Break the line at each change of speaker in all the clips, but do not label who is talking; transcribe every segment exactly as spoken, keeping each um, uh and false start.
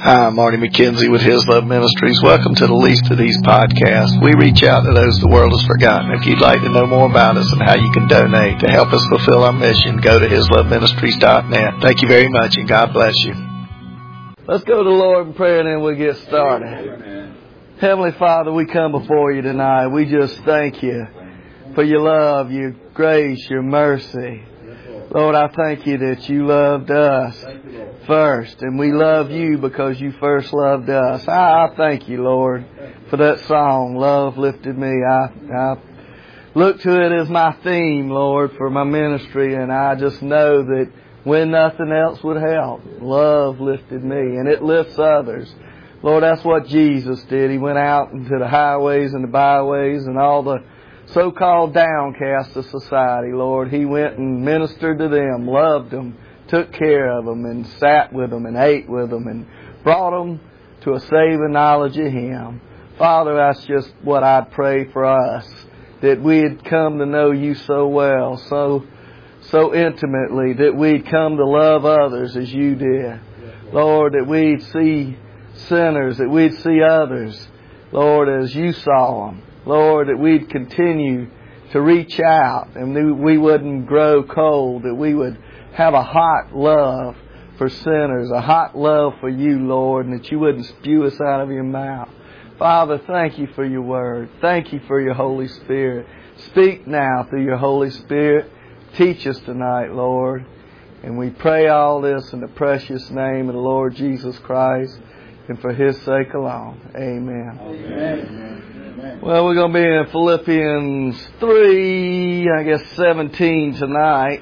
Hi, I'm Marty McKenzie with His Love Ministries. Welcome to the Least of These podcasts. We reach out to those the world has forgotten. If you'd like to know more about us and how you can donate to help us fulfill our mission, go to his love ministries dot net. Thank you very much, and God bless you.
Let's go to the Lord in prayer, and then we'll get started. Amen. Heavenly Father, we come before you tonight. We just thank you for your love, your grace, your mercy. Lord, I thank you that you loved us first, and we love you because you first loved us. I, I thank you, Lord, for that song, Love Lifted Me. I, I look to it as my theme, Lord, for my ministry, and I just know that when nothing else would help, love lifted me, and it lifts others. Lord, that's what Jesus did. He went out into the highways and the byways and all the so-called downcast of society, Lord. He went and ministered to them, loved them, took care of them, and sat with them and ate with them and brought them to a saving knowledge of Him. Father, that's just what I'd pray for us, that we'd come to know you so well, so so intimately, that we'd come to love others as you did. Lord, that we'd see sinners, that we'd see others, Lord, as you saw them. Lord, that we'd continue to reach out and we wouldn't grow cold, that we would have a hot love for sinners, a hot love for you, Lord, and that you wouldn't spew us out of your mouth. Father, thank you for your word. Thank you for your Holy Spirit. Speak now through your Holy Spirit. Teach us tonight, Lord. And we pray all this in the precious name of the Lord Jesus Christ and for His sake alone. Amen. Amen. Well, we're going to be in Philippians three, I guess seventeen tonight.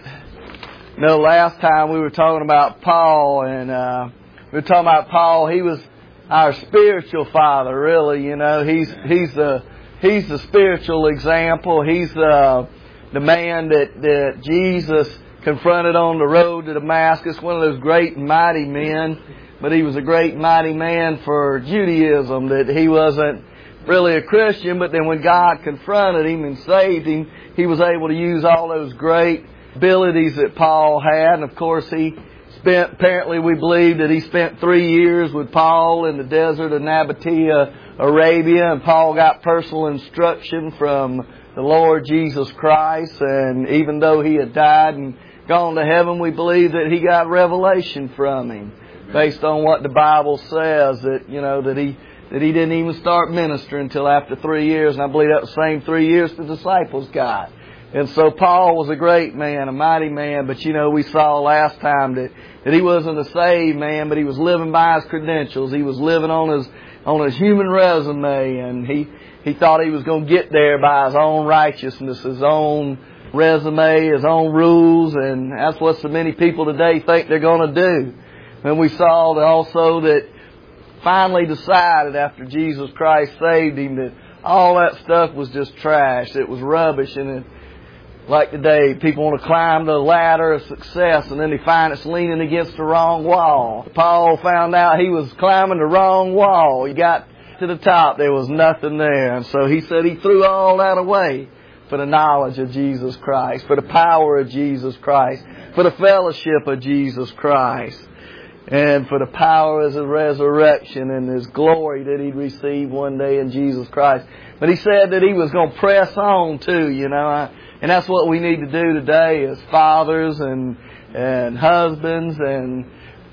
You know, last time we were talking about Paul, and uh, we were talking about Paul. He was our spiritual father, really. You know, he's he's the he's the spiritual example. He's the the man that that Jesus confronted on the road to Damascus. One of those great and mighty men, but he was a great and mighty man for Judaism. That he wasn't really a Christian, but then when God confronted him and saved him, he was able to use all those great abilities that Paul had. And of course, he spent, apparently we believe that he spent three years with Paul in the desert of Nabatea, Arabia, and Paul got personal instruction from the Lord Jesus Christ. And even though he had died and gone to heaven, we believe that he got revelation from him based on what the Bible says, that, you know, that he that he didn't even start ministering until after three years. And I believe that was the same three years the disciples got. And so Paul was a great man, a mighty man. But, you know, we saw last time that, that he wasn't a saved man, but he was living by his credentials. He was living on his on his human resume. And he, he thought he was going to get there by his own righteousness, his own resume, his own rules. And that's what so many people today think they're going to do. And we saw that also that finally decided after Jesus Christ saved him that all that stuff was just trash. It was rubbish. And it, like today, people want to climb the ladder of success and then they find it's leaning against the wrong wall. Paul found out he was climbing the wrong wall. He got to the top. There was nothing there. And so he said he threw all that away for the knowledge of Jesus Christ, for the power of Jesus Christ, for the fellowship of Jesus Christ, and for the power of His resurrection and His glory that He'd receive one day in Jesus Christ. But he said that he was going to press on too, you know. And that's what we need to do today as fathers and and husbands and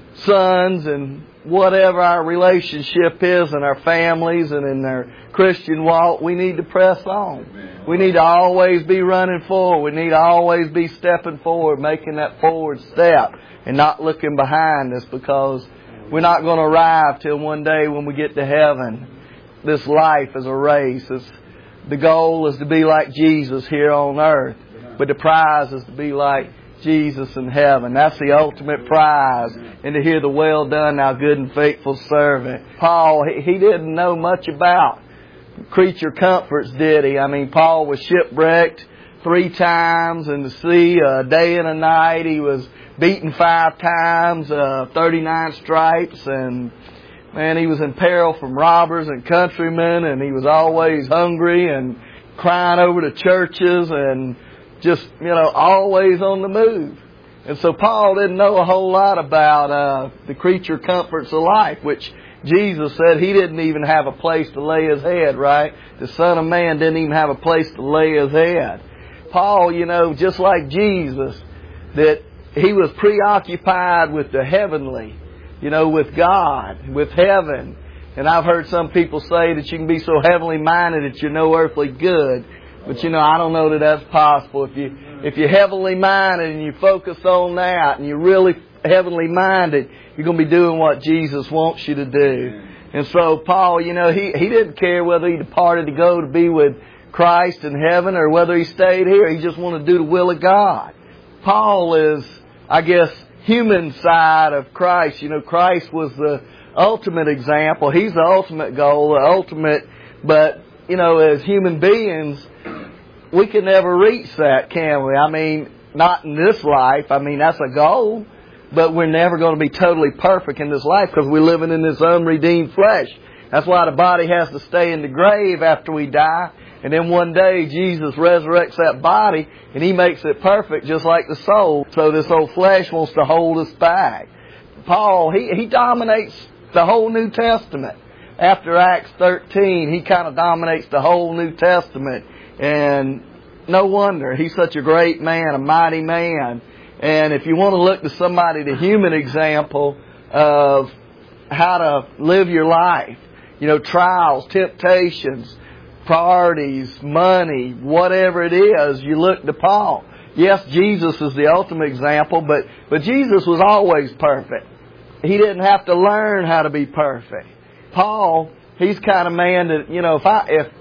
sons and whatever our relationship is in our families and in our Christian walk. We need to press on. We need to always be running forward. We need to always be stepping forward, making that forward step, and not looking behind us, because we're not going to arrive till one day when we get to heaven. This life is a race. It's, the goal is to be like Jesus here on earth, but the prize is to be like Jesus in heaven. That's the ultimate prize, and to hear the well done, thou good and faithful servant. Paul, he, he didn't know much about creature comforts, did he? I mean, Paul was shipwrecked three times in the sea, a day and a night. He was beaten five times, uh, thirty-nine stripes, and man, he was in peril from robbers and countrymen, and he was always hungry and crying over the churches and just, you know, always on the move. And so Paul didn't know a whole lot about uh, the creature comforts of life, which Jesus said He didn't even have a place to lay His head, right? The Son of Man didn't even have a place to lay His head. Paul, you know, just like Jesus, that he was preoccupied with the heavenly, you know, with God, with heaven. And I've heard some people say that you can be so heavenly minded that you're no earthly good. But, you know, I don't know that that's possible. If you, if you're heavenly minded and you focus on that and you're really heavenly minded, you're going to be doing what Jesus wants you to do. And so Paul, you know, he, he didn't care whether he departed to go to be with Christ in heaven or whether he stayed here. He just wanted to do the will of God. Paul is, I guess, human side of Christ. You know, Christ was the ultimate example. He's the ultimate goal, the ultimate, but, you know, as human beings, we can never reach that, can we? I mean, not in this life. I mean, that's a goal, but we're never going to be totally perfect in this life because we're living in this unredeemed flesh. That's why the body has to stay in the grave after we die. And then one day Jesus resurrects that body and He makes it perfect just like the soul. So this old flesh wants to hold us back. Paul, he, he dominates the whole New Testament. After Acts thirteen, he kind of dominates the whole New Testament. And no wonder. He's such a great man, a mighty man. And if you want to look to somebody, the human example of how to live your life, you know, trials, temptations, priorities, money, whatever it is, you look to Paul. Yes, Jesus is the ultimate example, but, but Jesus was always perfect. He didn't have to learn how to be perfect. Paul, he's the kind of man that, you know, if I, if,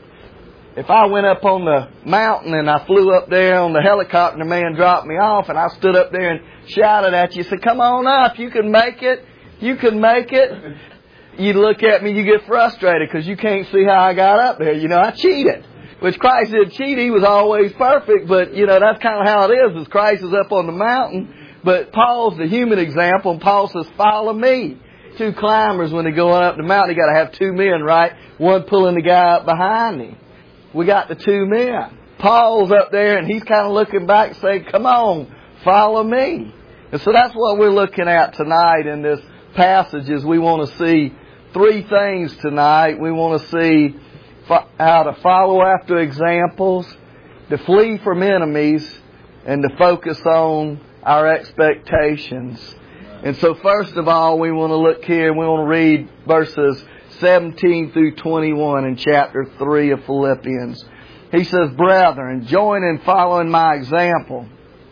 if I went up on the mountain and I flew up there on the helicopter and the man dropped me off and I stood up there and shouted at you, said, come on up, you can make it, you can make it. You look at me, you get frustrated because you can't see how I got up there. You know, I cheated. Which Christ did cheat. He was always perfect. But, you know, that's kind of how it is. As Christ is up on the mountain. But Paul's the human example. And Paul says, follow me. Two climbers, when they're going up the mountain, you got to have two men, right? One pulling the guy up behind him. We got the two men. Paul's up there and he's kind of looking back saying, come on, follow me. And so that's what we're looking at tonight in this passage is we want to see three things tonight. We want to see how to follow after examples, to flee from enemies, and to focus on our expectations. And so first of all, we want to look here and we want to read verses seventeen through twenty-one in chapter three of Philippians. He says, brethren, join in following my example,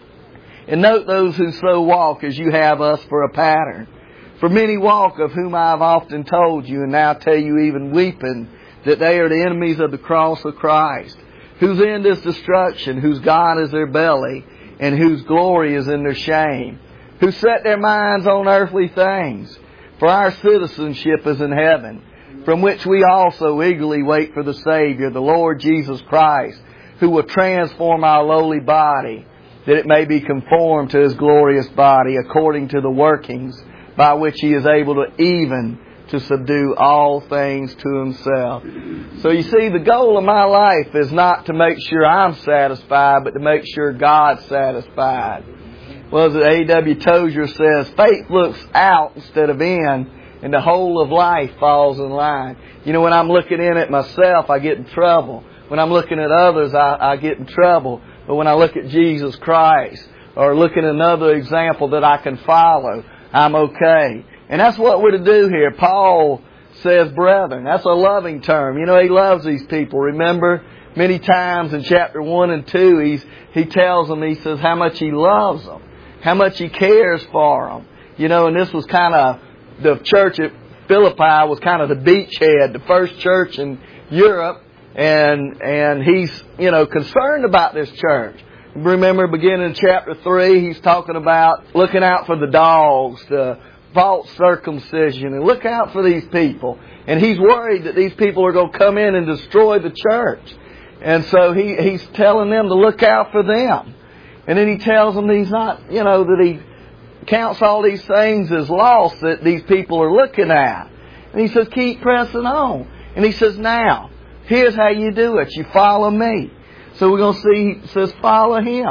and note those who so walk as you have us for a pattern. For many walk, of whom I have often told you, and now tell you even weeping, that they are the enemies of the cross of Christ, whose end is destruction, whose God is their belly, and whose glory is in their shame, who set their minds on earthly things. For our citizenship is in heaven, from which we also eagerly wait for the Savior, the Lord Jesus Christ, who will transform our lowly body, that it may be conformed to His glorious body, according to the workings by which He is able to even to subdue all things to Himself. So you see, the goal of my life is not to make sure I'm satisfied, but to make sure God's satisfied. Well, as A W Tozer says, faith looks out instead of in, and the whole of life falls in line. You know, when I'm looking in at myself, I get in trouble. When I'm looking at others, I, I get in trouble. But when I look at Jesus Christ, or look at another example that I can follow, I'm okay. And that's what we're to do here. Paul says, brethren. That's a loving term. You know, he loves these people. Remember, many times in chapter one and two, he's, he tells them, he says, how much he loves them. How much he cares for them. You know, and this was kind of, the church at Philippi was kind of the beachhead, the first church in Europe. And, and he's, you know, concerned about this church. Remember, beginning in chapter three, he's talking about looking out for the dogs, the false circumcision, and look out for these people. And he's worried that these people are going to come in and destroy the church. And so he, he's telling them to look out for them. And then he tells them he's not, you know, that he counts all these things as loss that these people are looking at. And he says, keep pressing on. And he says, now, here's how you do it. You follow me. So we're going to see, he says, follow Him.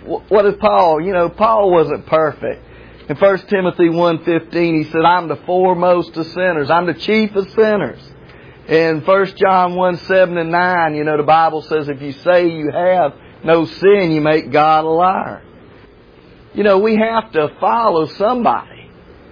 what is Paul? You know, Paul wasn't perfect. In First Timothy one fifteen, he said, I'm the foremost of sinners. I'm the chief of sinners. In First John one seven and nine, you know, the Bible says, if you say you have no sin, you make God a liar. You know, we have to follow somebody.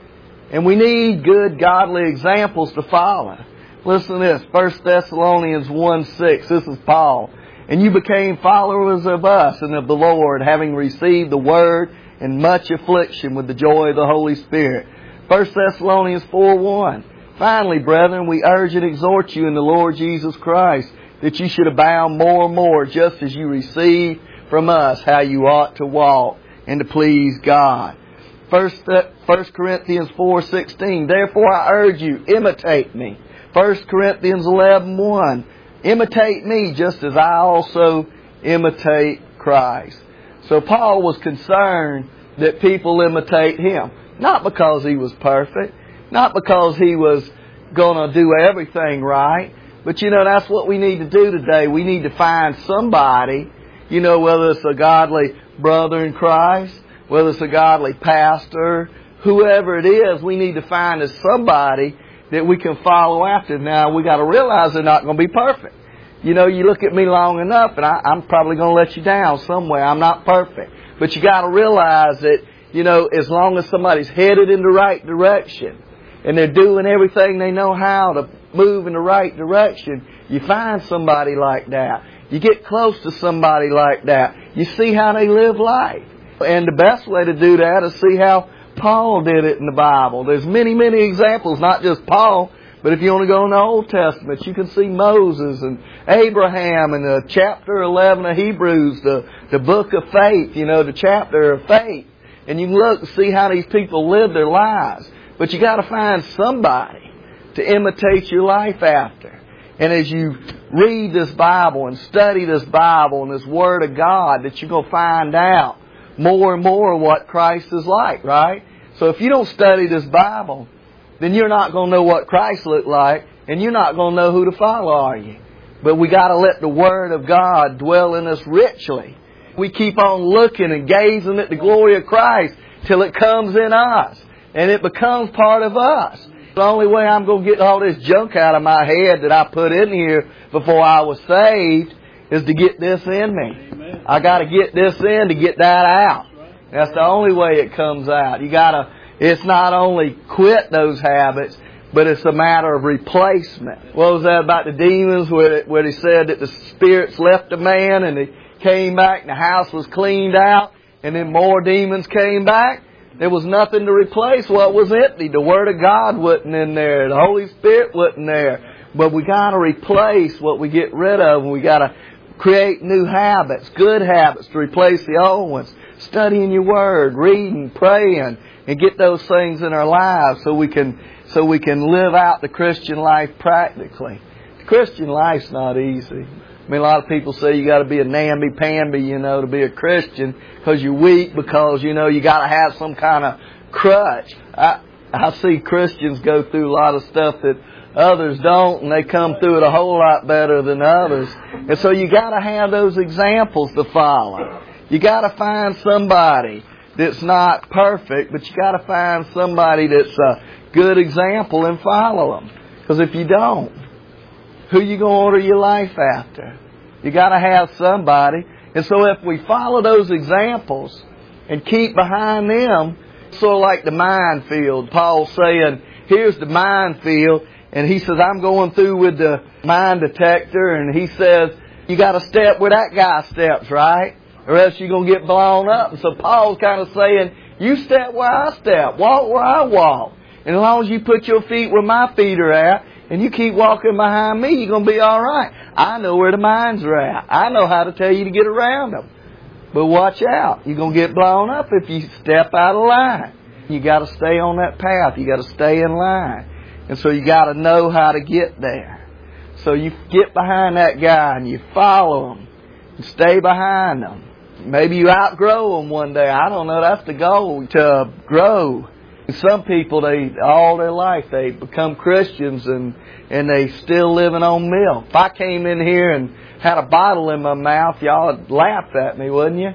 And we need good, godly examples to follow. Listen to this, First Thessalonians one six, this is Paul. And you became followers of us and of the Lord, having received the word in much affliction with the joy of the Holy Spirit. First Thessalonians four one. Finally, brethren, we urge and exhort you in the Lord Jesus Christ that you should abound more and more, just as you receive from us how you ought to walk and to please God. First, First Corinthians four sixteen. Therefore I urge you, imitate me. First Corinthians eleven one. Imitate me just as I also imitate Christ. So Paul was concerned that people imitate him. Not because he was perfect. Not because he was going to do everything right. But you know, that's what we need to do today. We need to find somebody, you know, whether it's a godly brother in Christ, whether it's a godly pastor, whoever it is, we need to find as somebody that we can follow after. Now, we got to realize they're not going to be perfect. You know, you look at me long enough, and I, I'm probably going to let you down somewhere. I'm not perfect. But you got to realize that, you know, as long as somebody's headed in the right direction, and they're doing everything they know how to move in the right direction, you find somebody like that. You get close to somebody like that. You see how they live life. And the best way to do that is see how Paul did it in the Bible. There's many, many examples, not just Paul, but if you want to go in the Old Testament, you can see Moses and Abraham and the chapter eleven of Hebrews, the, the book of faith, you know, the chapter of faith. And you can look and see how these people live their lives. But you got to find somebody to imitate your life after. And as you read this Bible and study this Bible and this Word of God, that you're going to find out more and more what Christ is like, right? So if you don't study this Bible, then you're not going to know what Christ looked like, and you're not going to know who to follow, are you? But we got to let the Word of God dwell in us richly. We keep on looking and gazing at the glory of Christ till it comes in us, and it becomes part of us. The only way I'm going to get all this junk out of my head that I put in here before I was saved is to get this in me. Amen. I got to get this in to get that out. That's the only way it comes out. You got to. It's not only quit those habits, but it's a matter of replacement. What was that about the demons where, where they said that the spirits left a man and they came back and the house was cleaned out and then more demons came back? There was nothing to replace what was empty. The Word of God wasn't in there. The Holy Spirit wasn't there. But we got to replace what we get rid of, and we got to create new habits, good habits to replace the old ones. Studying your Word, reading, praying, and get those things in our lives so we can so we can live out the Christian life practically. The Christian life's not easy. I mean, a lot of people say you got to be a namby-pamby, you know, to be a Christian because you're weak, because, you know, you got to have some kind of crutch. I, I see Christians go through a lot of stuff that others don't, and they come through it a whole lot better than others. And so you got to have those examples to follow. You got to find somebody that's not perfect, but you got to find somebody that's a good example and follow them. Because if you don't, who you going to order your life after? You got to have somebody. And so if we follow those examples and keep behind them, sort of like the minefield, Paul's saying, here's the minefield, and he says, I'm going through with the mine detector, and he says, you got to step where that guy steps, right? Or else you're going to get blown up. And so Paul's kind of saying, you step where I step, walk where I walk. And as long as you put your feet where my feet are at, and you keep walking behind me, you're going to be all right. I know where the mines are at. I know how to tell you to get around them. But watch out. You're going to get blown up if you step out of line. You got to stay on that path. You got to stay in line. And so you got to know how to get there. So you get behind that guy and you follow him and stay behind them. Maybe you outgrow them one day. I don't know. That's the goal, to grow. Some people, they all their life, they become Christians and, and they still living on milk. If I came in here and had a bottle in my mouth, y'all would laugh at me, wouldn't you?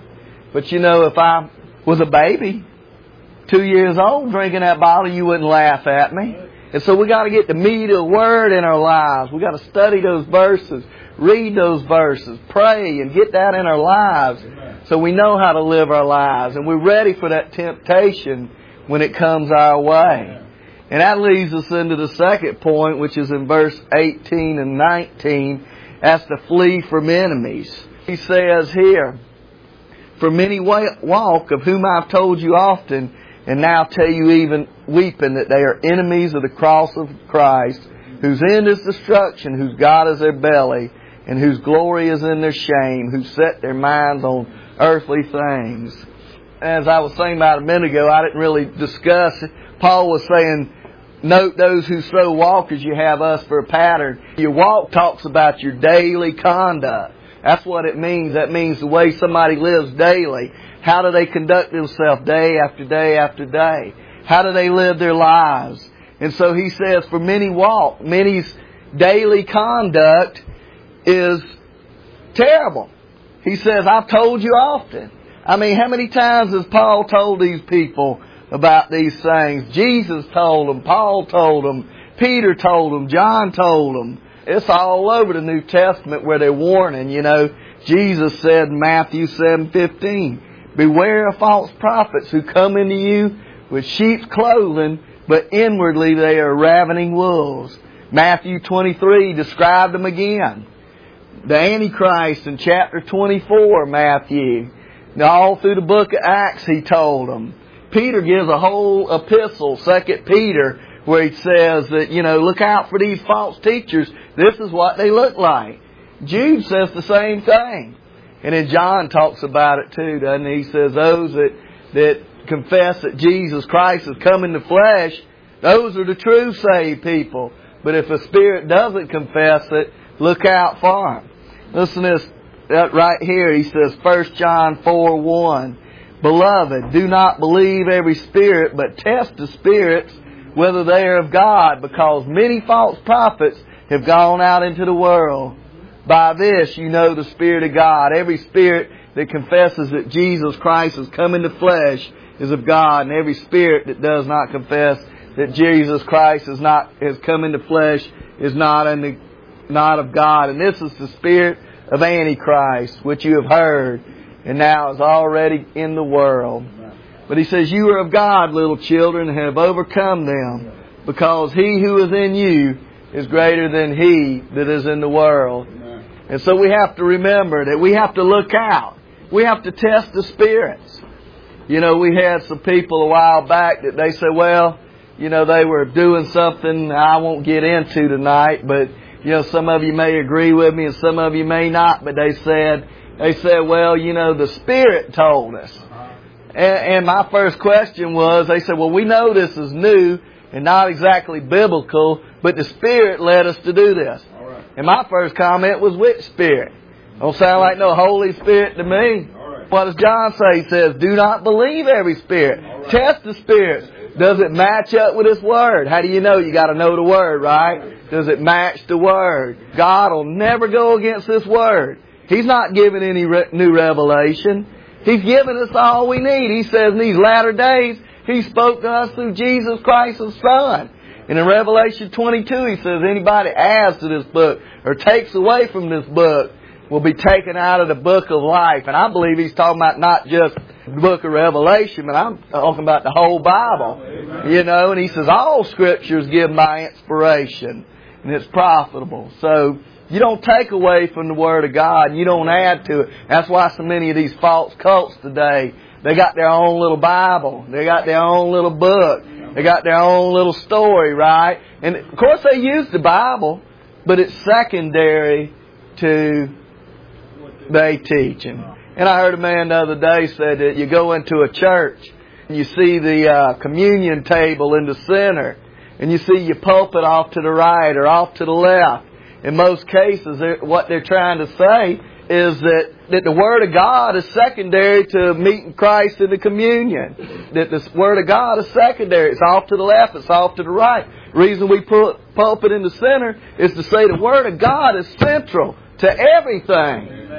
But you know, if I was a baby, two years old, drinking that bottle, you wouldn't laugh at me. And so we got to get the meat of the Word in our lives. We got to study those verses, read those verses, pray, and get that in our lives so we know how to live our lives. And we're ready for that temptation when it comes our way. And that leads us into the second point, which is in verse eighteen and nineteen. That's to flee from enemies. He says here, for many walk, of whom I've told you often, and now tell you even weeping, that they are enemies of the cross of Christ, whose end is destruction, whose God is their belly, and whose glory is in their shame, who set their minds on earthly things. As I was saying about a minute ago, I didn't really discuss. Paul was saying, note those who so walk as you have us for a pattern. Your walk talks about your daily conduct. That's what it means. That means the way somebody lives daily. How do they conduct themselves day after day after day? How do they live their lives? And so he says, for many walk, many's daily conduct is terrible. He says, I've told you often. I mean, how many times has Paul told these people about these things? Jesus told them, Paul told them, Peter told them, John told them. It's all over the New Testament where they're warning. You know, Jesus said in Matthew seven fifteen, beware of false prophets who come into you with sheep's clothing, but inwardly they are ravening wolves. Matthew twenty-three described them again. The Antichrist in chapter twenty-four, Matthew. Now, all through the book of Acts, he told them. Peter gives a whole epistle, Second Peter, where he says that, you know, look out for these false teachers. This is what they look like. Jude says the same thing. And then John talks about it too, doesn't he? He says those that, that confess that Jesus Christ has come in the flesh, those are the true saved people. But if a spirit doesn't confess it, look out for them. Listen to this. That right here, he says, First John four one, beloved, do not believe every spirit, but test the spirits, whether they are of God, because many false prophets have gone out into the world. By this you know the Spirit of God. Every spirit that confesses that Jesus Christ has come in the flesh is of God, and every spirit that does not confess that Jesus Christ is not has come in the flesh is not in the, not of God. And this is the spirit of Antichrist, which you have heard, and now is already in the world. But he says, you are of God, little children, and have overcome them, because he who is in you is greater than he that is in the world. And so we have to remember that we have to look out. We have to test the spirits. You know, we had some people a while back that they said, well, you know, they were doing something I won't get into tonight, but you know, some of you may agree with me and some of you may not, but they said, they said, well, you know, the Spirit told us. And, and my first question was, they said, well, we know this is new and not exactly biblical, but the Spirit led us to do this. Right. And my first comment was, which Spirit? Don't sound like no Holy Spirit to me. Right. What does John say? He says, do not believe every spirit. Right. Test the spirits. Does it match up with His Word? How do you know? You got to know the Word, right? Does it match the Word? God will never go against this Word. He's not giving any re- new revelation. He's given us all we need. He says in these latter days, He spoke to us through Jesus Christ, His Son. And in Revelation twenty-two, He says anybody adds to this book or takes away from this book will be taken out of the book of life. And I believe He's talking about not just the book of Revelation, but I'm talking about the whole Bible. Amen. You know, and He says all Scriptures give by inspiration, and it's profitable. So you don't take away from the Word of God, and you don't add to it. That's why so many of these false cults today, they got their own little Bible. They got their own little book. They got their own little story, right? And of course they use the Bible, but it's secondary to they teaching. And I heard a man the other day said that you go into a church and you see the uh, communion table in the center, and you see your pulpit off to the right or off to the left. In most cases, what they're trying to say is that, that the Word of God is secondary to meeting Christ in the communion. That the Word of God is secondary. It's off to the left, it's off to the right. The reason we put pulpit in the center is to say the Word of God is central to everything. Amen.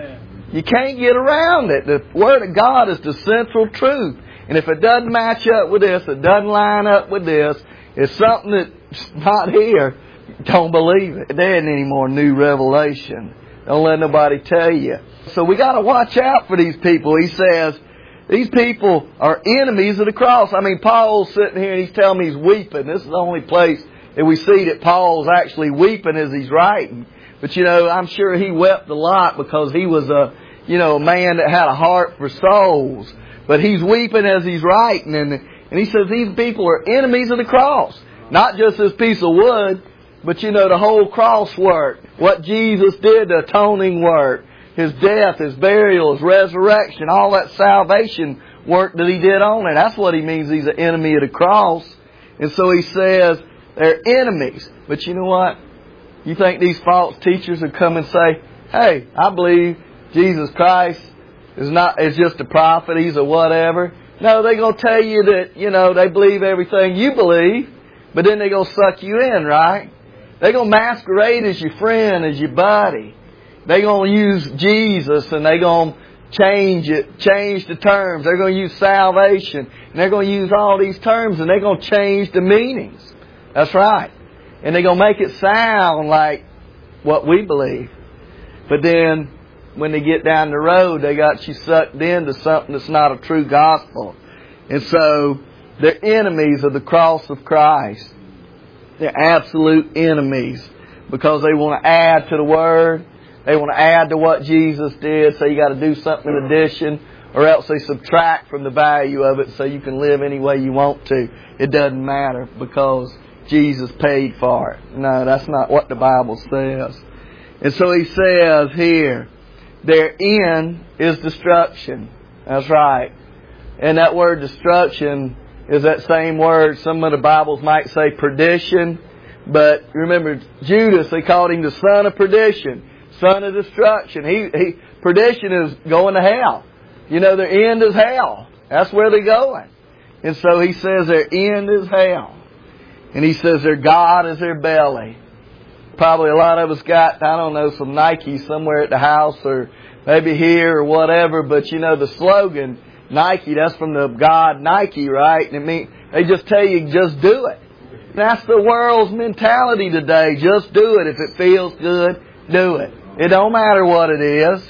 You can't get around it. The Word of God is the central truth. And if it doesn't match up with this, it doesn't line up with this, it's something that's not here, don't believe it. There isn't any more new revelation. Don't let nobody tell you. So we got to watch out for these people. He says, these people are enemies of the cross. I mean, Paul's sitting here and he's telling me he's weeping. This is the only place that we see that Paul's actually weeping as he's writing. But, you know, I'm sure he wept a lot because he was a, you know, a man that had a heart for souls. But he's weeping as he's writing. And, and he says these people are enemies of the cross. Not just this piece of wood, but, you know, the whole cross work. What Jesus did, the atoning work. His death, His burial, His resurrection, all that salvation work that He did on it. That's what He means He's an enemy of the cross. And so He says they're enemies. But you know what? You think these false teachers would come and say, hey, I believe Jesus Christ is not is just a prophet, He's a whatever. No, they're going to tell you that, you know, they believe everything you believe, but then they're going to suck you in, right? They're going to masquerade as your friend, as your buddy. They're going to use Jesus and they're going to change it, change the terms. They're going to use salvation. And they're going to use all these terms and they're going to change the meanings. That's right. And they're going to make it sound like what we believe. But then when they get down the road, they got you sucked into something that's not a true gospel. And so they're enemies of the cross of Christ. They're absolute enemies because they want to add to the Word. They want to add to what Jesus did, so you got to do something in addition, or else they subtract from the value of it so you can live any way you want to. It doesn't matter because Jesus paid for it. No, that's not what the Bible says. And so He says here, their end is destruction. That's right. And that word destruction is that same word. Some of the Bibles might say perdition, but remember Judas, they called him the son of perdition. Son of destruction. He, he, perdition is going to hell. You know, their end is hell. That's where they're going. And so He says their end is hell. And He says their God is their belly. Probably a lot of us got, I don't know, some Nike somewhere at the house or maybe here or whatever. But you know, the slogan, Nike, that's from the God Nike, right? And it mean, they just tell you, just do it. That's the world's mentality today. Just do it. If it feels good, do it. It don't matter what it is.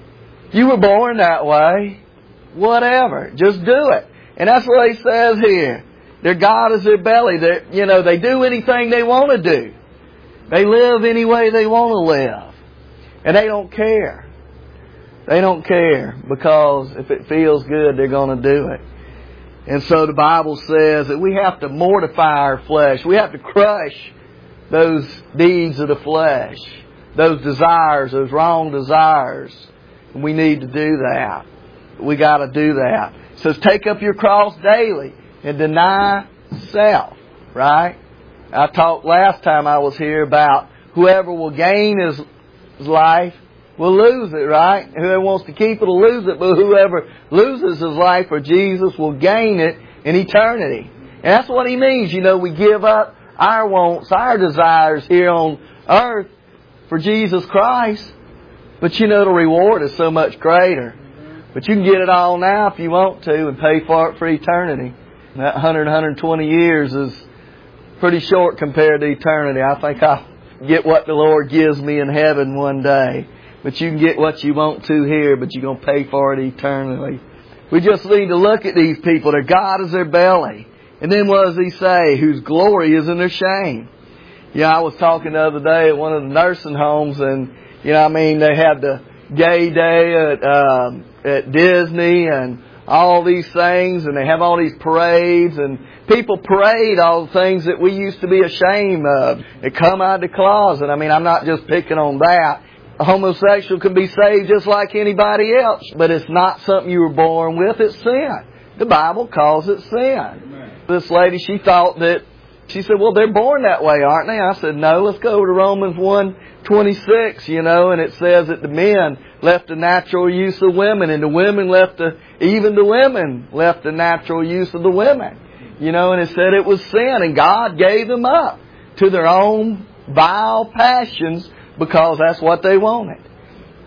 You were born that way. Whatever. Just do it. And that's what He says here. Their God is their belly. They, you know, they do anything they want to do. They live any way they want to live. And they don't care. They don't care because if it feels good, they're going to do it. And so the Bible says that we have to mortify our flesh. We have to crush those deeds of the flesh. Those desires, those wrong desires. We need to do that. We got to do that. It says, take up your cross daily and deny self. Right? I talked last time I was here about whoever will gain his, his life will lose it, right? Whoever wants to keep it will lose it, but whoever loses his life for Jesus will gain it in eternity. And that's what He means. You know, we give up our wants, our desires here on earth for Jesus Christ. But you know, the reward is so much greater. But you can get it all now if you want to and pay for it for eternity. That one hundred, one hundred twenty years is pretty short compared to eternity. I think I'll get what the Lord gives me in heaven one day. But you can get what you want to here, but you're going to pay for it eternally. We just need to look at these people. Their God is their belly. And then what does He say? Whose glory is in their shame. Yeah, I was talking the other day at one of the nursing homes, and, you know, I mean, they had the gay day at, um, at Disney and all these things, and they have all these parades, and people parade all the things that we used to be ashamed of. They come out of the closet. I mean, I'm not just picking on that. A homosexual can be saved just like anybody else, but it's not something you were born with. It's sin. The Bible calls it sin. Amen. This lady, she thought that, she said, well, they're born that way, aren't they? I said, no, let's go to Romans one twenty-six, you know, and it says that the men left the natural use of women, and the women left the, even the women left the natural use of the women. You know, and it said it was sin, and God gave them up to their own vile passions because that's what they wanted.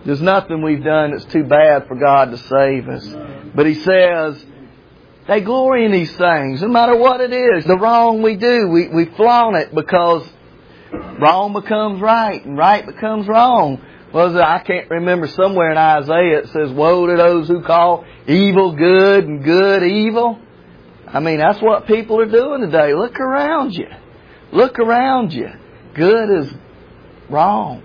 There's nothing we've done that's too bad for God to save us. But He says, they glory in these things, no matter what it is. The wrong we do, we, we flaunt it because wrong becomes right and right becomes wrong. Well, I can't remember, somewhere in Isaiah it says, woe to those who call evil good and good evil. I mean, that's what people are doing today. Look around you. Look around you. Good is wrong.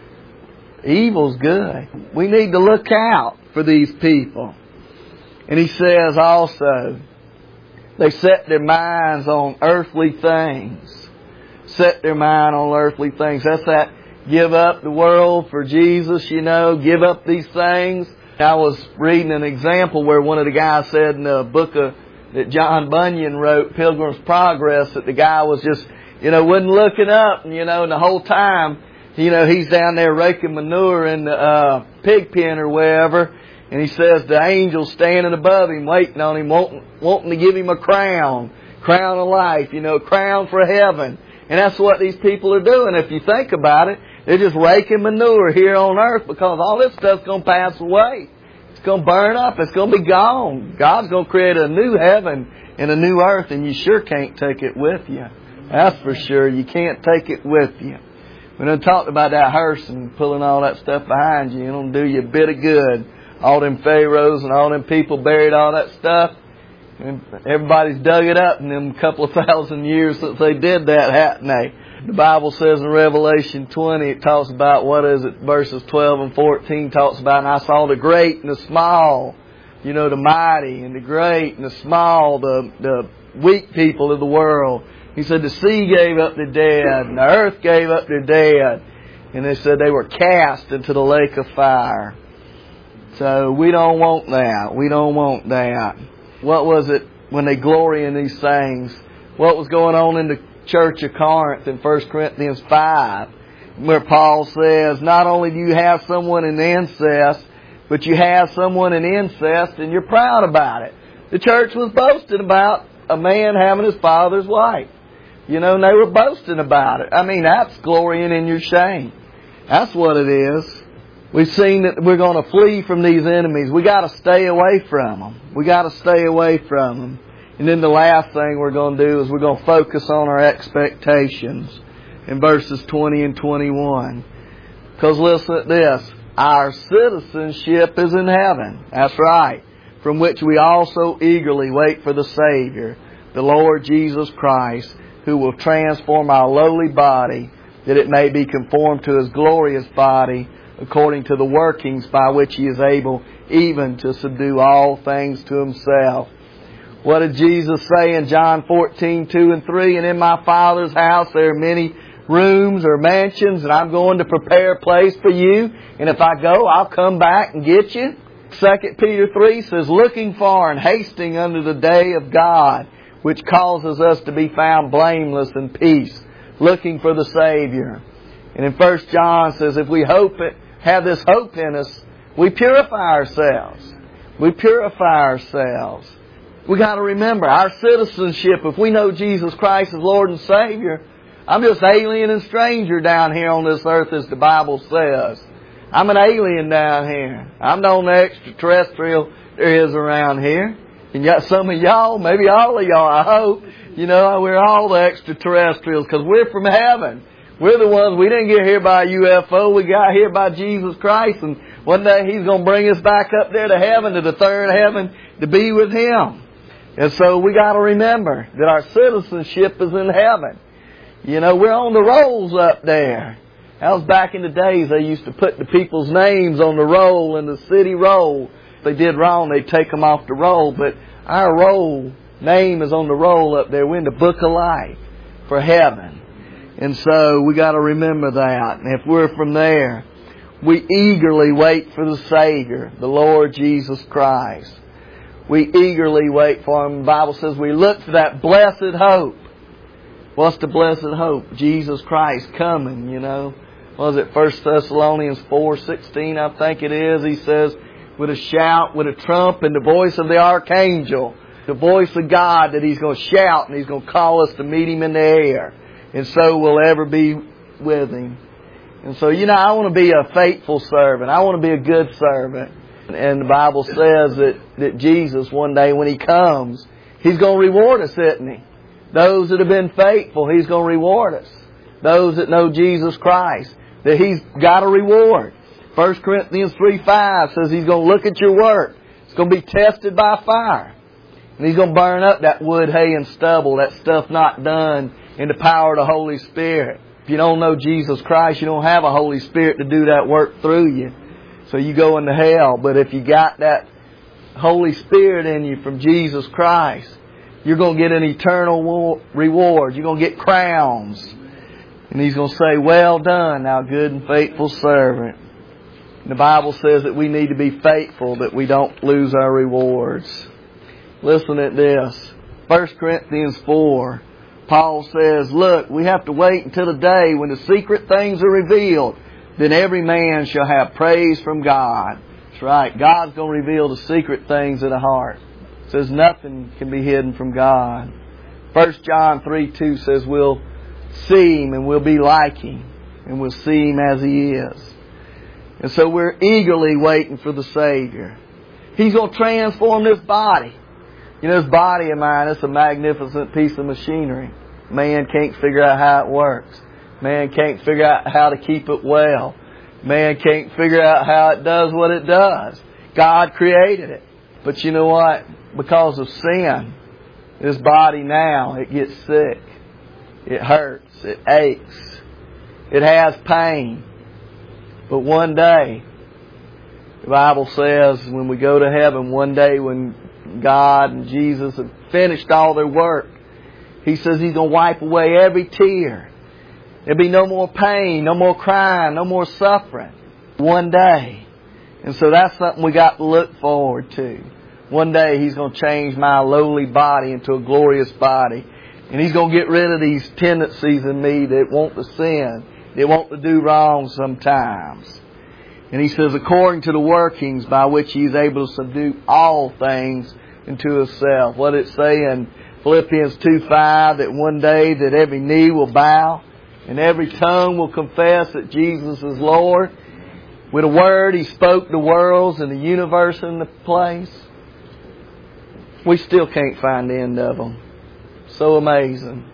Evil's good. We need to look out for these people. And He says also, they set their minds on earthly things. Set their mind on earthly things. That's that give up the world for Jesus, you know, give up these things. I was reading an example where one of the guys said in the book of, that John Bunyan wrote, Pilgrim's Progress, that the guy was just, you know, wasn't looking up, and, you know, and the whole time, you know, he's down there raking manure in the uh, pig pen or wherever, and he says the angel's standing above him, waiting on him, wanting, wanting to give him a crown, crown of life, you know, crown for heaven. And that's what these people are doing. If you think about it, they're just raking manure here on earth because all this stuff's going to pass away. It's going to burn up. It's going to be gone. God's going to create a new heaven and a new earth, and you sure can't take it with you. That's for sure. You can't take it with you. We done talked about that hearse and pulling all that stuff behind you. It don't do you a bit of good. All them pharaohs and all them people buried all that stuff. And everybody's dug it up in them couple of thousand years since they did that, hadn't they? The Bible says in Revelation twenty, it talks about, what is it, verses twelve and fourteen talks about, and I saw the great and the small, you know, the mighty and the great and the small, the, the weak people of the world. He said the sea gave up the dead and the earth gave up their dead. And they said they were cast into the lake of fire. So we don't want that. We don't want that. What was it when they glory in these things? What was going on in the church of Corinth in First Corinthians five, where Paul says, not only do you have someone in incest, but you have someone in incest and you're proud about it. The church was boasting about a man having his father's wife. You know, and they were boasting about it. I mean, that's glorying in your shame. That's what it is. We've seen that we're going to flee from these enemies. We got to stay away from them. We got to stay away from them. And then the last thing we're going to do is we're going to focus on our expectations in verses twenty and twenty-one. Because listen at this. Our citizenship is in heaven. That's right. From which we also eagerly wait for the Savior, the Lord Jesus Christ, who will transform our lowly body, that it may be conformed to His glorious body, according to the workings by which He is able even to subdue all things to Himself. What did Jesus say in John fourteen, two and three? And in my Father's house there are many rooms or mansions, and I'm going to prepare a place for you. And if I go, I'll come back and get you. Second Peter three says, looking for and hasting unto the day of God, which causes us to be found blameless in peace, looking for the Savior. And in First John says, if we hope it, have this hope in us, we purify ourselves. We purify ourselves. We got to remember our citizenship. If we know Jesus Christ as Lord and Savior, I'm just alien and stranger down here on this earth, as the Bible says. I'm an alien down here. I'm the only extraterrestrial there is around here. And yet some of y'all, maybe all of y'all, I hope, you know, we're all the extraterrestrials because we're from heaven. We're the ones, we didn't get here by a U F O, we got here by Jesus Christ, and one day He's going to bring us back up there to heaven, to the third heaven, to be with Him. And so we got to remember that our citizenship is in heaven. You know, we're on the rolls up there. That was back in the days they used to put the people's names on the roll, in the city roll. If they did wrong, they'd take them off the roll. But our roll, name is on the roll up there. We're in the book of life for heaven. And so we got to remember that. And if we're from there, we eagerly wait for the Savior, the Lord Jesus Christ. We eagerly wait for Him. The Bible says we look for that blessed hope. What's the blessed hope? Jesus Christ coming, you know. Was it First Thessalonians four sixteen, I think it is? He says, with a shout, with a trump, and the voice of the archangel, the voice of God, that He's going to shout and He's going to call us to meet Him in the air. And so we'll ever be with Him. And so, you know, I want to be a faithful servant. I want to be a good servant. And the Bible says that, that Jesus, one day when He comes, He's going to reward us, isn't He? Those that have been faithful, He's going to reward us. Those that know Jesus Christ, that He's got a reward. First Corinthians three five says He's going to look at your work. It's going to be tested by fire. And He's going to burn up that wood, hay, and stubble, that stuff not done in the power of the Holy Spirit. If you don't know Jesus Christ, you don't have a Holy Spirit to do that work through you. So you go into hell. But if you got that Holy Spirit in you from Jesus Christ, you're going to get an eternal reward. You're going to get crowns. And He's going to say, well done, thou good and faithful servant. And the Bible says that we need to be faithful, that we don't lose our rewards. Listen at this. First Corinthians four. Paul says, look, we have to wait until the day when the secret things are revealed. Then every man shall have praise from God. That's right. God's going to reveal the secret things of the heart. It says nothing can be hidden from God. First John three two says we'll see Him and we'll be like Him. And we'll see Him as He is. And so we're eagerly waiting for the Savior. He's going to transform this body. You know, this body of mine, it's a magnificent piece of machinery. Man can't figure out how it works. Man can't figure out how to keep it well. Man can't figure out how it does what it does. God created it. But you know what? Because of sin, this body now, it gets sick. It hurts. It aches. It has pain. But one day, the Bible says when we go to heaven, one day when God and Jesus have finished all their work, He says He's going to wipe away every tear. There'll be no more pain, no more crying, no more suffering. One day. And so that's something we got to look forward to. One day He's going to change my lowly body into a glorious body. And He's going to get rid of these tendencies in me that want to sin, that want to do wrong sometimes. And He says, according to the workings by which He is able to subdue all things into Himself. What did it say in Philippians two five? That one day that every knee will bow and every tongue will confess that Jesus is Lord. With a word He spoke the worlds and the universe into place. We still can't find the end of them. So amazing.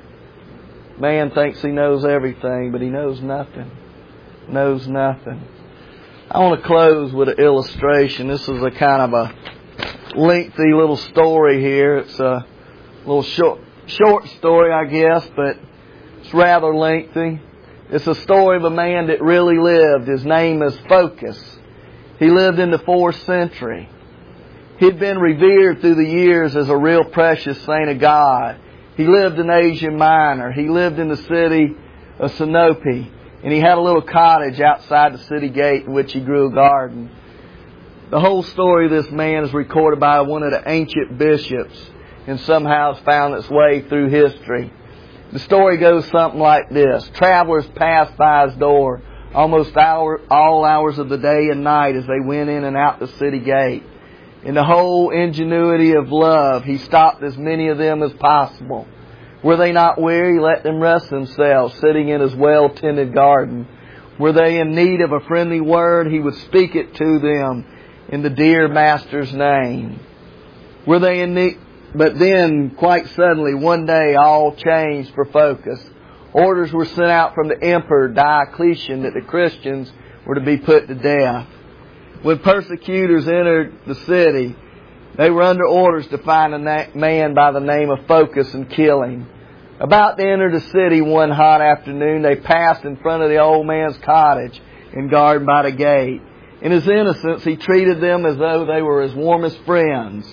Man thinks he knows everything, but he knows nothing. Knows nothing. I want to close with an illustration. This is a kind of a lengthy little story here. It's a little short, short story, I guess, but it's rather lengthy. It's a story of a man that really lived. His name is Phocas. He lived in the fourth century. He'd been revered through the years as a real precious saint of God. He lived in Asia Minor. He lived in the city of Sinope. And he had a little cottage outside the city gate in which he grew a garden. The whole story of this man is recorded by one of the ancient bishops and somehow has found its way through history. The story goes something like this. Travelers passed by his door almost hour, all hours of the day and night as they went in and out the city gate. In the whole ingenuity of love, he stopped as many of them as possible. Were they not weary, let them rest themselves, sitting in his well-tended garden. Were they in need of a friendly word, he would speak it to them in the dear Master's name. Were they in need? But then, quite suddenly, one day, all changed for Phocas. Orders were sent out from the Emperor Diocletian that the Christians were to be put to death. When persecutors entered the city, they were under orders to find a na- man by the name of Phocas and kill him. About to enter the city one hot afternoon, they passed in front of the old man's cottage and garden by the gate. In his innocence, he treated them as though they were his warmest friends,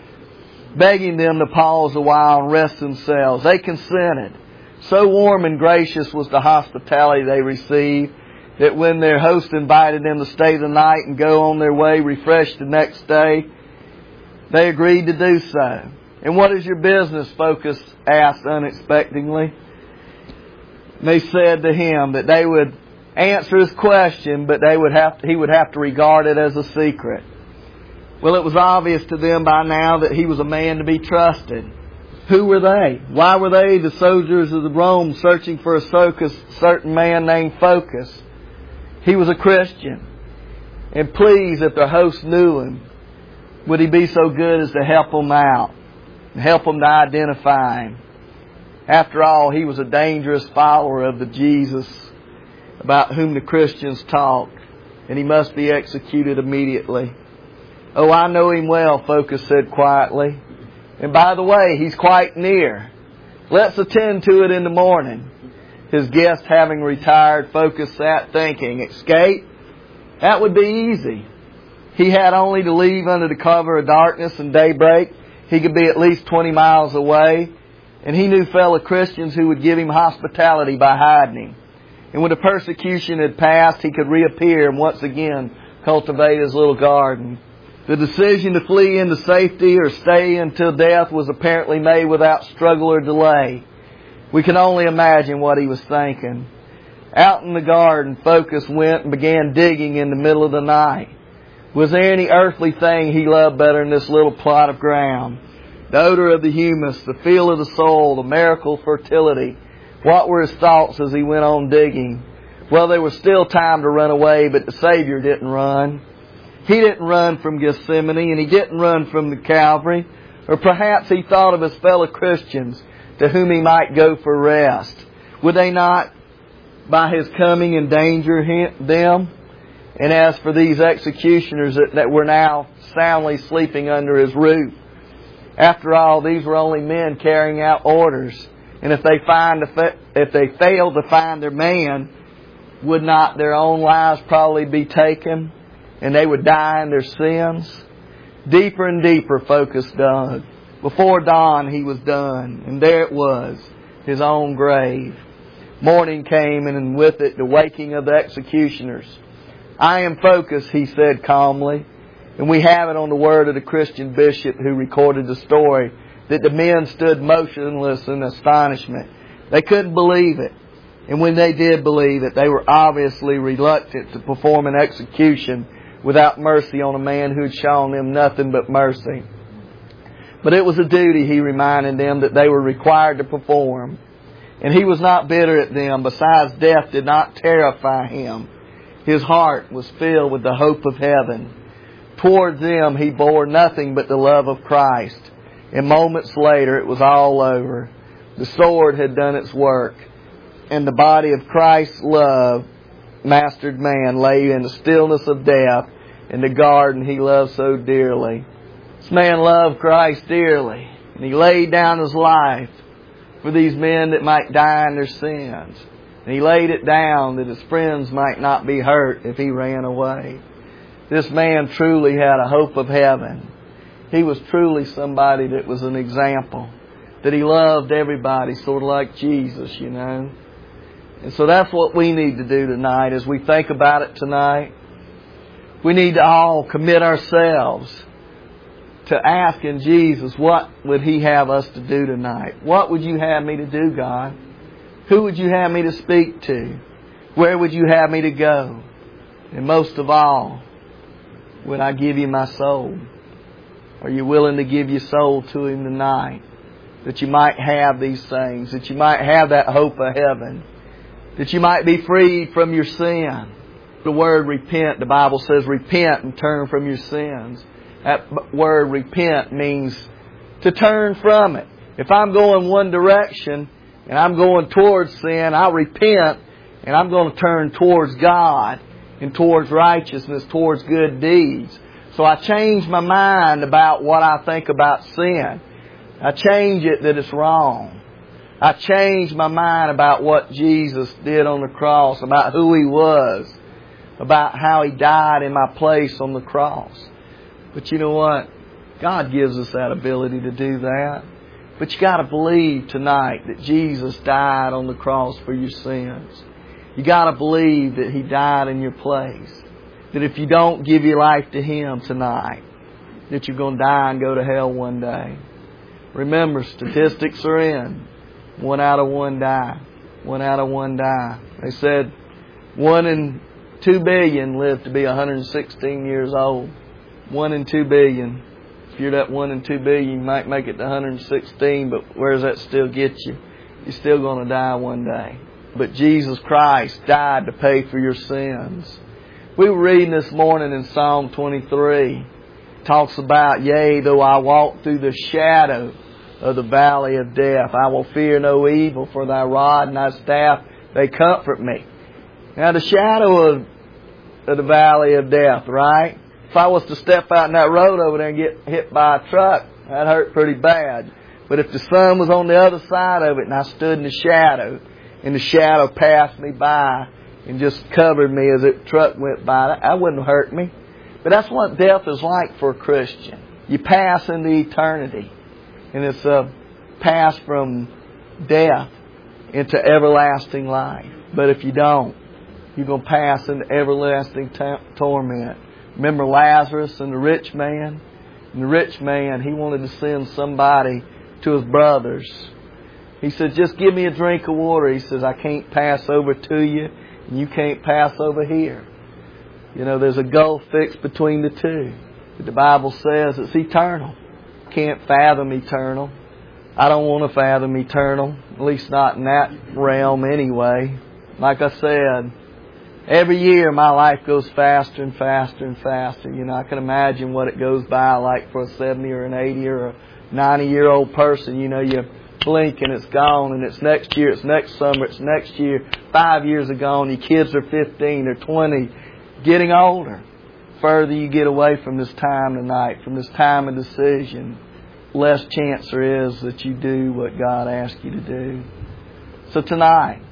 begging them to pause a while and rest themselves. They consented. So warm and gracious was the hospitality they received that when their host invited them to stay the night and go on their way refreshed the next day, they agreed to do so. And what is your business? Phocas asked unexpectedly. They said to him that they would answer his question, but they would have to, he would have to regard it as a secret. Well, it was obvious to them by now that he was a man to be trusted. Who were they? Why were they, the soldiers of the Rome, searching for a certain man named Phocas? He was a Christian. And please, if their host knew him, would he be so good as to help them out and help them to identify him? After all, he was a dangerous follower of the Jesus about whom the Christians talked, and he must be executed immediately. Oh, I know him well, Focus said quietly. And by the way, he's quite near. Let's attend to it in the morning. His guest having retired, Focus sat thinking, escape? That would be easy. He had only to leave under the cover of darkness and daybreak. He could be at least twenty miles away. And he knew fellow Christians who would give him hospitality by hiding him. And when the persecution had passed, he could reappear and once again cultivate his little garden. The decision to flee into safety or stay until death was apparently made without struggle or delay. We can only imagine what he was thinking. Out in the garden, Focus went and began digging in the middle of the night. Was there any earthly thing he loved better than this little plot of ground? The odor of the humus, the feel of the soil, the miracle of fertility. What were his thoughts as he went on digging? Well, there was still time to run away, but the Savior didn't run. He didn't run from Gethsemane, and he didn't run from the Calvary. Or perhaps he thought of his fellow Christians to whom he might go for rest. Would they not, by his coming, endanger him, them? And as for these executioners that, that were now soundly sleeping under his roof, after all, these were only men carrying out orders. And if they find if they failed to find their man, would not their own lives probably be taken? And they would die in their sins? Deeper and deeper Focus dug. Before dawn he was done. And there it was, his own grave. Morning came, and with it the waking of the executioners. I am Focus, he said calmly. And we have it on the word of the Christian bishop who recorded the story, that the men stood motionless in astonishment. They couldn't believe it. And when they did believe it, they were obviously reluctant to perform an execution without mercy on a man who had shown them nothing but mercy. But it was a duty, he reminded them, that they were required to perform. And he was not bitter at them. Besides, death did not terrify him. His heart was filled with the hope of heaven. Towards them he bore nothing but the love of Christ. And moments later it was all over. The sword had done its work. And the body of Christ's love mastered man lay in the stillness of death in the garden he loved so dearly. This man loved Christ dearly. And he laid down his life for these men that might die in their sins. And he laid it down that his friends might not be hurt if he ran away. This man truly had a hope of heaven. He was truly somebody that was an example. That he loved everybody, sort of like Jesus, you know. And so that's what we need to do tonight as we think about it tonight. We need to all commit ourselves to asking Jesus, what would He have us to do tonight? What would you have me to do, God? Who would you have me to speak to? Where would you have me to go? And most of all, would I give you my soul? Are you willing to give your soul to Him tonight? That you might have these things. That you might have that hope of heaven. That you might be freed from your sin. The word repent, the Bible says repent and turn from your sins. That word repent means to turn from it. If I'm going one direction and I'm going towards sin, I'll repent and I'm going to turn towards God and towards righteousness, towards good deeds. So I change my mind about what I think about sin. I change it that it's wrong. I change my mind about what Jesus did on the cross, about who He was, about how He died in my place on the cross. But you know what? God gives us that ability to do that. But you got to believe tonight that Jesus died on the cross for your sins. You got to believe that He died in your place. That if you don't give your life to Him tonight, that you're going to die and go to hell one day. Remember, statistics are in. One out of one die. One out of one die. They said one in two billion live to be one hundred sixteen years old. One in two billion. If you're that one in two billion, you might make it to one hundred sixteen, but where does that still get you? You're still going to die one day. but Jesus Christ died to pay for your sins. We were reading this morning in Psalm twenty-three. It talks about, yea, though I walk through the shadow of the valley of death, I will fear no evil, for thy rod and thy staff, they comfort me. Now the shadow of, of the valley of death, right? If I was to step out in that road over there and get hit by a truck, that'd hurt pretty bad. But if the sun was on the other side of it and I stood in the shadow, and the shadow passed me by and just covered me as the truck went by, that, that wouldn't hurt me. But that's what death is like for a Christian. You pass into eternity. And it's a pass from death into everlasting life. But if you don't, you're going to pass into everlasting t- torment. Remember Lazarus and the rich man? And the rich man, he wanted to send somebody to his brothers. He said, just give me a drink of water. He says, I can't pass over to you, and you can't pass over here. You know, there's a gulf fixed between the two. But the Bible says it's eternal. Can't fathom eternal. I don't want to fathom eternal, at least not in that realm anyway. Like I said, every year my life goes faster and faster and faster. You know, I can imagine what it goes by like for a seventy or an eighty or a ninety year old person. You know, you blink and it's gone, and it's next year, it's next summer, it's next year. Five years are gone, your kids are fifteen or twenty, getting older. Further you get away from this time tonight, from this time of decision, less chance there is that you do what God asks you to do. So tonight,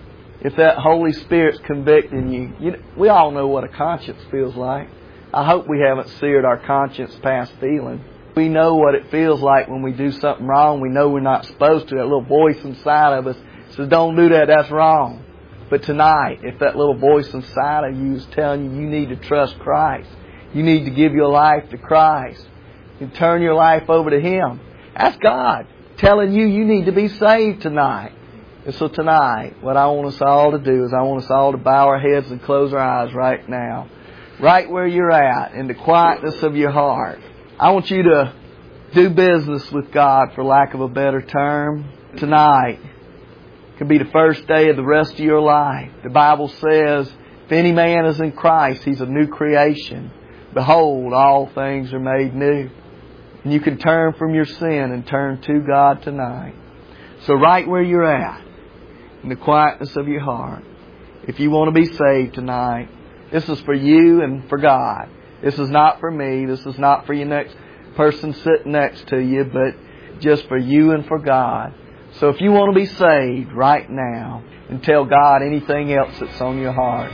if that Holy Spirit's convicting you, you know, we all know what a conscience feels like. I hope we haven't seared our conscience past feeling. We know what it feels like when we do something wrong. We know we're not supposed to. That little voice inside of us says, don't do that, that's wrong. But tonight, if that little voice inside of you is telling you you need to trust Christ, you need to give your life to Christ, you turn your life over to Him, that's God telling you you need to be saved tonight. And so tonight, what I want us all to do is I want us all to bow our heads and close our eyes right now. Right where you're at, in the quietness of your heart. I want you to do business with God, for lack of a better term. Tonight could be the first day of the rest of your life. The Bible says, if any man is in Christ, he's a new creation. Behold, all things are made new. And you can turn from your sin and turn to God tonight. So right where you're at, in the quietness of your heart, if you want to be saved tonight, this is for you and for God. This is not for me. This is not for your next person sitting next to you, but just for you and for God. So if you want to be saved right now, and tell God anything else that's on your heart.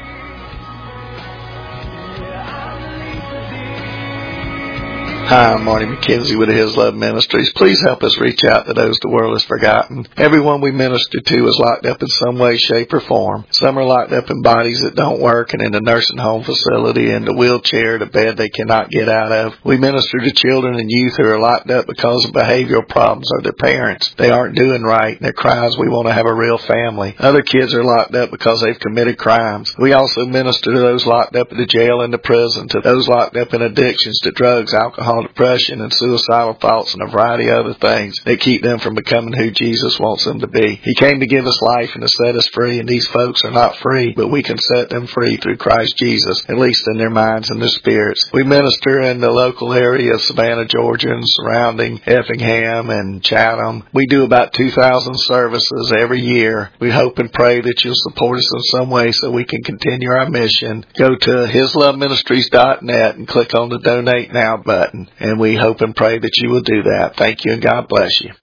Hi, I'm Marty McKenzie with His Love Ministries. Please help us reach out to those the world has forgotten. Everyone we minister to is locked up in some way, shape, or form. Some are locked up in bodies that don't work and in a nursing home facility, in the wheelchair, the bed they cannot get out of. We minister to children and youth who are locked up because of behavioral problems or their parents. They aren't doing right, and their cries, we want to have a real family. Other kids are locked up because they've committed crimes. We also minister to those locked up in the jail and the prison, to those locked up in addictions to drugs, alcohol, depression, and suicidal thoughts, and a variety of other things that keep them from becoming who Jesus wants them to be. He came to give us life and to set us free, and these folks are not free, but we can set them free through Christ Jesus, at least in their minds and their spirits. We minister in the local area of Savannah, Georgia, and surrounding Effingham and Chatham. We do about two thousand services every year. We hope and pray that you'll support us in some way so we can continue our mission. Go to his love ministries dot net and click on the Donate Now button. And we hope and pray that you will do that. Thank you, and God bless you.